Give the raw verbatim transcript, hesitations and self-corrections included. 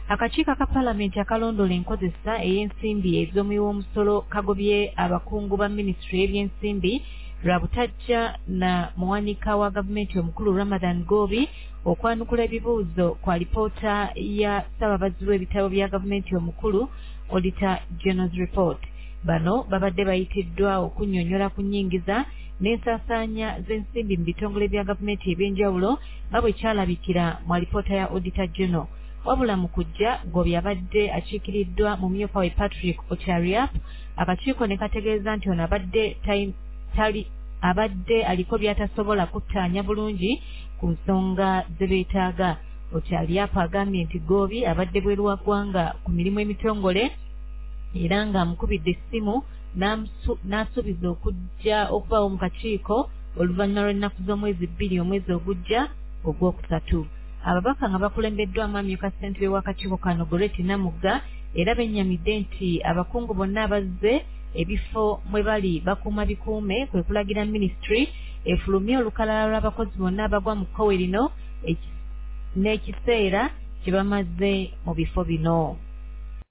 Akakiiko ka Parliament akalondola enkozesa ey'ensimbi ez'omuwoomusolo kagobye abakungu ba Ministry y'ebyensimbi Rabutajja na muwanika wa gavumenti omukulu Ramadan Gobi okwanukula ebibuuzo kwa lipoota ya Ssaababazi w'ebitabo bya gavumenti omukulu Auditor General's Report. Bano babadde bayitiddwa okunnyonnyola ku nnyingiza n'ensaasaanya z'ensimbi mu bitongole bya gavumenti ebyenjawulo nga bwe kyalabikira mu alipoota ya Auditor General. Wabula mu kujja Gobi abadde akiikiriddwa mu myuka we Patrick Okyariap, akakiiko ne kategeeza nti ono abadde tali abadde aliko by'atasobola kuttaanya bulungi ku nsonga ze beetaaga. Okyariap agambye nti Gobi abadde bweru wa ggwanga ku mirimu emitongole era ng'amukubidde essimu n'asuubiza okujja okubaawo mu kakiiko oluvannyuma lw'ennaku z'omwezi bbiri omwezi ogujja ogwokusatu. Ababaka nga bakulembeddwamu amyuka ssentebe w'akakiiko kano Goreti Namugga era bennyamidde nti abakungu bonna abazze ebifo mwe bali bakuuma bikuume kwe kulagira Ministry efulumye olukalala lw'abakozi bonna abagwa mu kkowe lino n'ekiseera kye bamaze mu bifo bino.